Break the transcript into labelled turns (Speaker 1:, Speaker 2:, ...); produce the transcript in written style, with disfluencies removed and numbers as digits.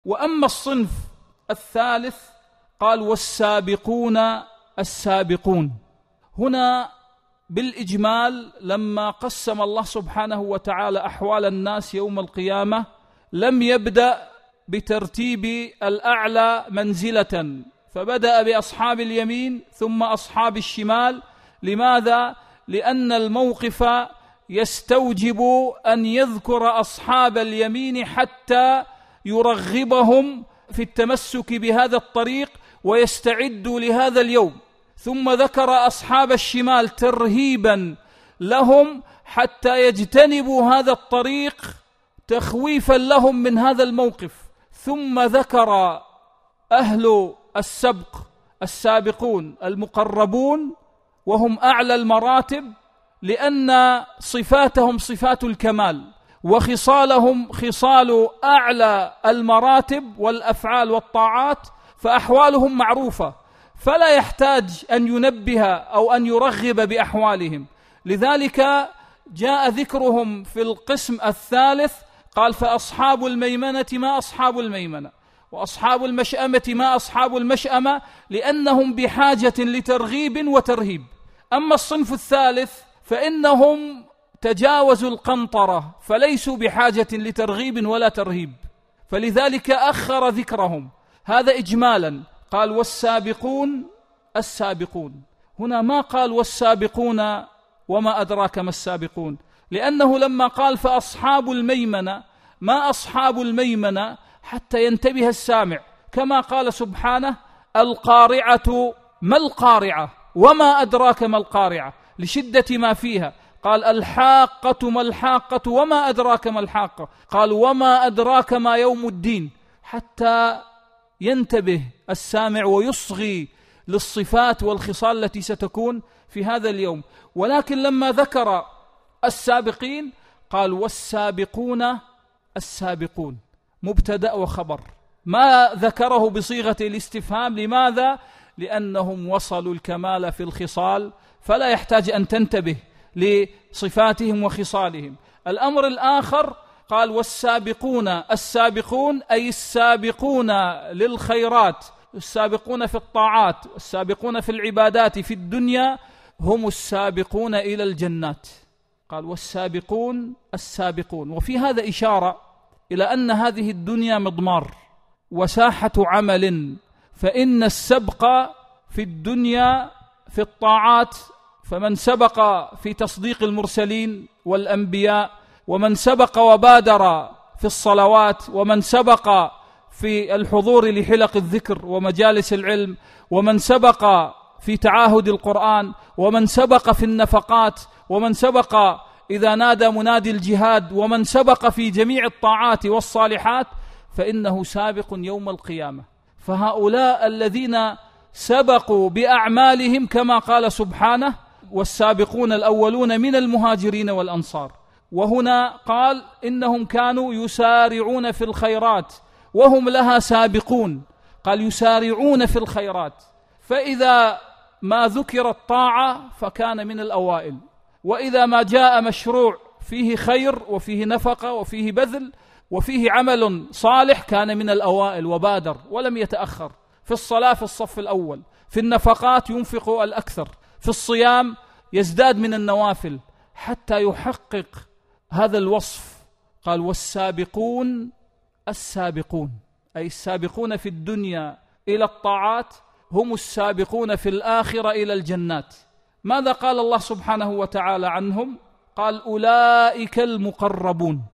Speaker 1: وأما الصنف الثالث قال والسابقون السابقون. هنا بالإجمال لما قسم الله سبحانه وتعالى أحوال الناس يوم القيامة لم يبدأ بترتيب الأعلى منزلة، فبدأ بأصحاب اليمين ثم أصحاب الشمال. لماذا؟ لأن الموقف يستوجب أن يذكر أصحاب اليمين حتى يرغبهم في التمسك بهذا الطريق ويستعدوا لهذا اليوم، ثم ذكر أصحاب الشمال ترهيبا لهم حتى يجتنبوا هذا الطريق تخويفا لهم من هذا الموقف، ثم ذكر أهل السبق السابقون المقربون وهم أعلى المراتب، لأن صفاتهم صفات الكمال وخصالهم خصال أعلى المراتب والأفعال والطاعات، فأحوالهم معروفة فلا يحتاج أن ينبه أو أن يرغب بأحوالهم. لذلك جاء ذكرهم في القسم الثالث، قال فأصحاب الميمنة ما أصحاب الميمنة وأصحاب المشأمة ما أصحاب المشأمة، لأنهم بحاجة لترغيب وترهيب. أما الصنف الثالث فإنهم تجاوزوا القنطرة فليسوا بحاجة لترغيب ولا ترهيب، فلذلك أخر ذكرهم. هذا إجمالا. قال والسابقون السابقون، هنا ما قال والسابقون وما أدراك ما السابقون، لأنه لما قال فأصحاب الميمنة ما أصحاب الميمنة حتى ينتبه السامع، كما قال سبحانه القارعة ما القارعة وما أدراك ما القارعة، لشدة ما فيها. قال الحاقة ما الحاقة وما أدراك ما الحاقة، قال وما أدراك ما يوم الدين، حتى ينتبه السامع ويصغي للصفات والخصال التي ستكون في هذا اليوم. ولكن لما ذكر السابقين قال والسابقون السابقون، مبتدأ وخبر، ما ذكره بصيغة الاستفهام. لماذا؟ لأنهم وصلوا الكمال في الخصال فلا يحتاج أن تنتبه لصفاتهم وخصالهم. الأمر الآخر قال والسابقون السابقون، أي السابقون للخيرات، السابقون في الطاعات، السابقون في العبادات في الدنيا، هم السابقون إلى الجنات. قال والسابقون السابقون. وفي هذا إشارة إلى أن هذه الدنيا مضمار وساحة عمل، فإن السبق في الدنيا في الطاعات، فمن سبق في تصديق المرسلين والأنبياء، ومن سبق وبادر في الصلوات، ومن سبق في الحضور لحلق الذكر ومجالس العلم، ومن سبق في تعاهد القرآن، ومن سبق في النفقات، ومن سبق إذا نادى منادي الجهاد، ومن سبق في جميع الطاعات والصالحات، فإنه سابق يوم القيامة. فهؤلاء الذين سبقوا بأعمالهم كما قال سبحانه والسابقون الأولون من المهاجرين والأنصار. وهنا قال إنهم كانوا يسارعون في الخيرات وهم لها سابقون، قال يسارعون في الخيرات. فإذا ما ذكر الطاعة فكان من الأوائل، وإذا ما جاء مشروع فيه خير وفيه نفقة وفيه بذل وفيه عمل صالح كان من الأوائل وبادر ولم يتأخر. في الصلاة في الصف الأول، في النفقات ينفق الأكثر، في الصيام يزداد من النوافل حتى يحقق هذا الوصف. قال والسابقون السابقون، أي السابقون في الدنيا إلى الطاعات هم السابقون في الآخرة إلى الجنات. ماذا قال الله سبحانه وتعالى عنهم؟ قال أولئك المقربون.